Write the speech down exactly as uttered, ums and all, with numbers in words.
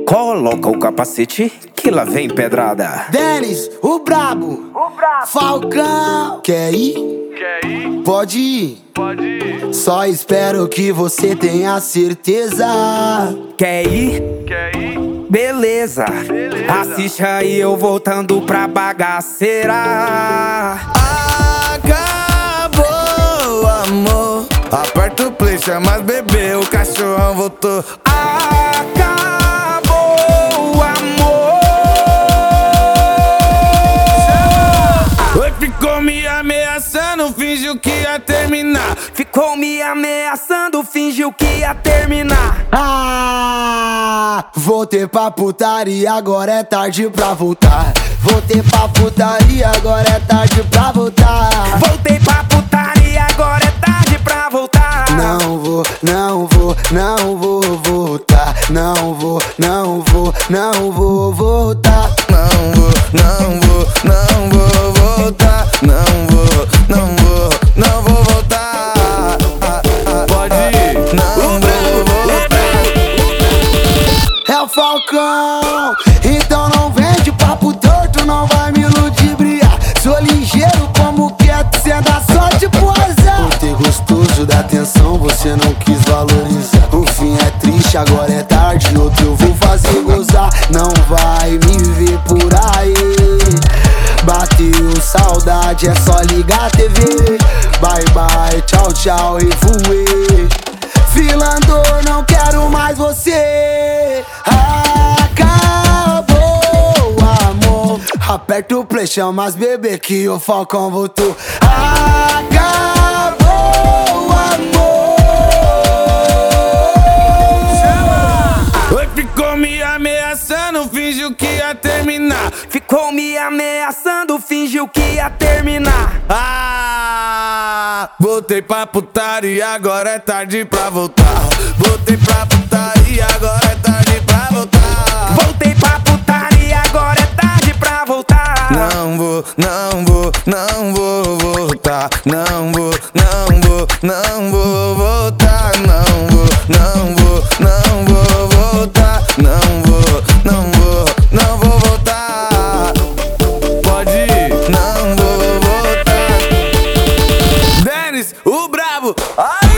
Coloca o capacete que lá vem pedrada. Denis, o brabo, O brabo. Falcão. Quer ir? Quer ir? Pode ir. Pode ir. Só espero que você tenha certeza. Quer ir? Quer ir? Beleza. Beleza. Assiste aí eu voltando pra bagaceira. Acabou, amor. Aperta o play, chama as bebê, o cachorrão voltou. Acabou, amor. Oi, ficou me ameaçando, fingiu que ia terminar. Ficou me ameaçando, fingiu que ia terminar. Ah, voltei pra putaria, agora é tarde pra voltar. Voltei pra putaria, agora é tarde pra voltar. Voltei pra putaria, agora é tarde pra voltar. Não vou, não vou, não vou voltar. Não vou, não vou, não vou voltar. Não vou, não vou, não vou voltar. Não vou, não vou, não vou voltar. Ah, ah, pode ir, não vou voltar. É o Falcão, então não vem de papo torto, não vai me ludibriar. Sou ligeiro como quieto, cê dá sorte pro azar. Gostei gostoso da atenção, você não quis valorizar. O fim é triste, agora é tarde, outro eu vou fazer gozar. Não vai me ver por aí. Bateu saudade, é só ligar a T V. Bye bye, tchau tchau e voei. Filandor, não quero mais você. Acabou, amor. Aperta o play, chama as bebê que o Falcão voltou. Acabou, amor. Oi, ficou me ameaçando, fingiu que ia terminar. Ficou me ameaçando, fingiu que ia terminar. Ah, voltei pra putaria, agora é tarde pra voltar. Voltei pra putaria, agora é tarde pra voltar. Voltei pra putaria, agora é tarde pra voltar. Não vou, não vou, não vou voltar. Não vou, não vou, não vou voltar. Não vou, não vou, não vou voltar. Não vou, não vou, não vou voltar. Pode ir, não vou voltar. Denis, o brabo. Ai!